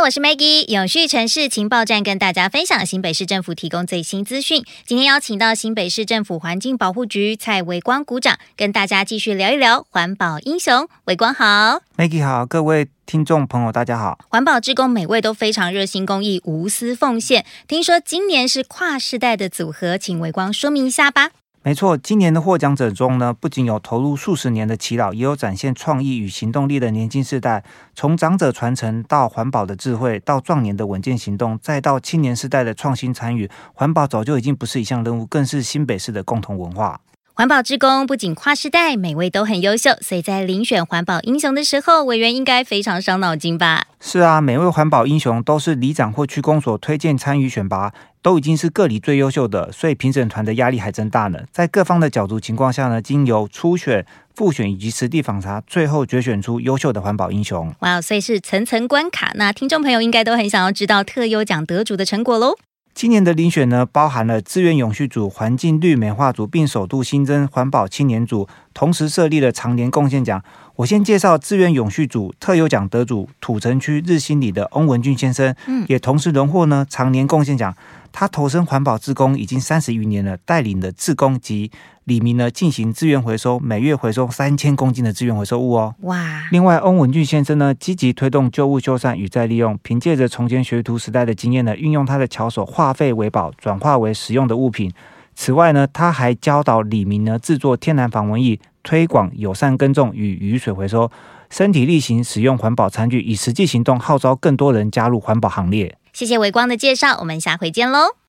我是 Maggie， 永续城市情报站跟大家分享新北市政府提供最新资讯。今天邀请到新北市政府环境保护局蔡维光股长，跟大家继续聊一聊环保英雄。维光好。 Maggie 好，各位听众朋友大家好。 环保志工每位都非常热心公益，无私奉献。听说今年是跨世代的组合，请维光说明一下吧。 没错，今年的获奖者中呢，不仅有投入数十年的耆老，也有展现创意与行动力的年轻世代。从长者传承到环保的智慧，到壮年的稳健行动，再到青年世代的创新参与，环保早就已经不是一项任务，更是新北市的共同文化。 环保志工不仅跨世代，每位都很优秀，所以在遴选环保英雄的时候，委员应该非常伤脑筋吧？ 是啊，每位环保英雄都是里长或区公所推荐参与选拔，都已经是个里最优秀的，所以评审团的压力还真大呢。在各方的角逐情况下呢，经由初选、复选以及实地访查，最后决选出优秀的环保英雄。 哇，所以是层层关卡。那听众朋友应该都很想要知道特优奖得主的成果咯。 今年的遴选呢，包含了资源永续组、环境绿美化组，并首度新增环保青年组，同时设立了常年贡献奖。我先介绍资源永续组特优奖得主土城区日新里的翁文俊先生，也同时荣获呢常年贡献奖。他投身环保志工已经30余年了，带领的志工及里民呢进行资源回收，每月回收3000公斤的资源回收物哦。 哇！ 另外，翁文俊先生呢积极推动旧物修缮与再利用，凭借着从前学徒时代的经验呢，运用他的巧手化废为宝，转化为实用的物品。此外呢，他还教导里民呢制作天然防蚊液，推广友善耕种与雨水回收，身体力行使用环保餐具，以实际行动号召更多人加入环保行列。 谢谢维光的介绍，我们下回见喽。